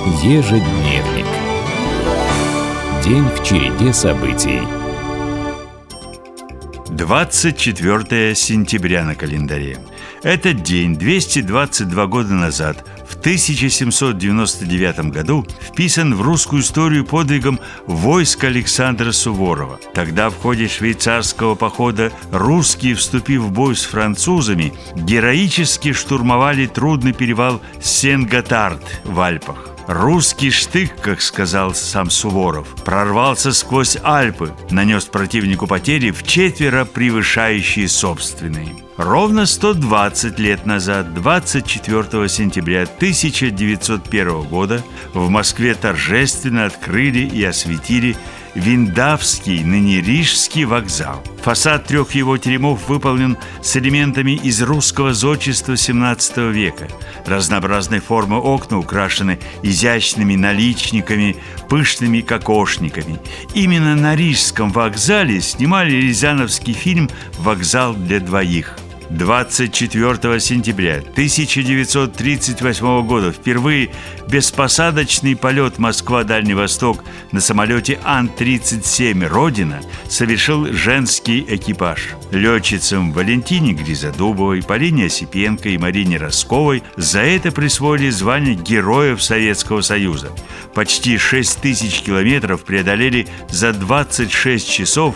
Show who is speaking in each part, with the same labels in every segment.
Speaker 1: Ежедневник. День в череде событий.
Speaker 2: 24 сентября на календаре. Этот день 222 года назад, в 1799 году, вписан в русскую историю подвигом войск Александра Суворова. Тогда в ходе швейцарского похода русские, вступив в бой с французами, героически штурмовали трудный перевал Сен-Готард в Альпах. Русский штык, как сказал сам Суворов, прорвался сквозь Альпы, нанес противнику потери вчетверо превышающие собственные. Ровно 120 лет назад, 24 сентября 1901 года, в Москве торжественно открыли и осветили Виндавский, ныне Рижский вокзал. Фасад трех его теремов выполнен с элементами из русского зодчества XVII века. Разнообразной формы окна украшены изящными наличниками, пышными кокошниками. Именно на Рижском вокзале снимали рязановский фильм «Вокзал для двоих». 24 сентября 1938 года впервые беспосадочный полет Москва-Дальний Восток на самолете Ан-37 «Родина» совершил женский экипаж. Летчицам Валентине Гризодубовой, Полине Осипенко и Марине Росковой за это присвоили звание Героев Советского Союза. Почти 6000 километров преодолели за 26 часов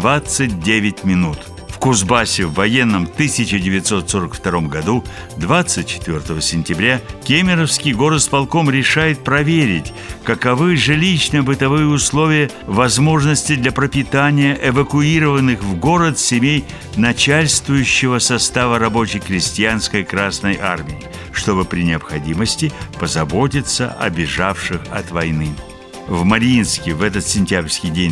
Speaker 2: 29 минут. В Кузбассе в военном 1942 году, 24 сентября, Кемеровский горосполком решает проверить, каковы жилищно-бытовые условия, возможности для пропитания эвакуированных в город семей начальствующего состава рабоче-крестьянской Красной Армии, чтобы при необходимости позаботиться о бежавших от войны. В Мариинске в этот сентябрьский день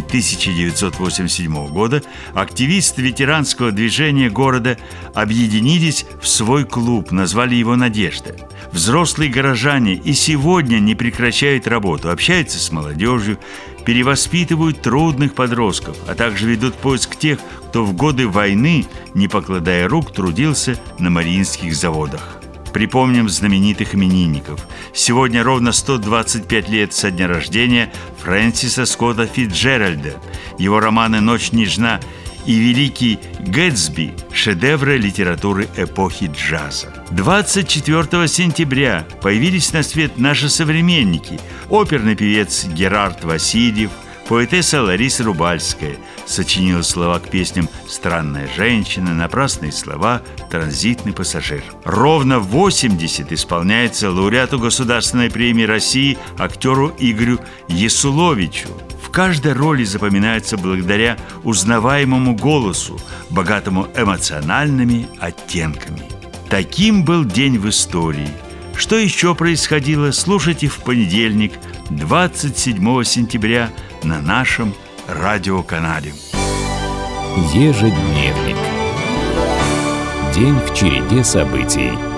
Speaker 2: 1987 года активисты ветеранского движения города объединились в свой клуб, назвали его «Надежда». Взрослые горожане и сегодня не прекращают работу, общаются с молодежью, перевоспитывают трудных подростков, а также ведут поиск тех, кто в годы войны, не покладая рук, трудился на мариинских заводах. Припомним знаменитых именинников. Сегодня ровно 125 лет со дня рождения Фрэнсиса Скотта Фицджеральда. Его романы «Ночь нежна» и «Великий Гэтсби» – шедевры литературы эпохи джаза. 24 сентября появились на свет наши современники. Оперный певец Герард Васильев, поэтесса Лариса Рубальская сочинила слова к песням «Странная женщина», «Напрасные слова», «Транзитный пассажир». Ровно 80 исполняется лауреату Государственной премии России актеру Игорю Ясуловичу. В каждой роли запоминается благодаря узнаваемому голосу, богатому эмоциональными оттенками. Таким был день в истории. Что еще происходило, слушайте в понедельник, 27 сентября, на нашем радиоканале.
Speaker 1: Ежедневник. День в череде событий.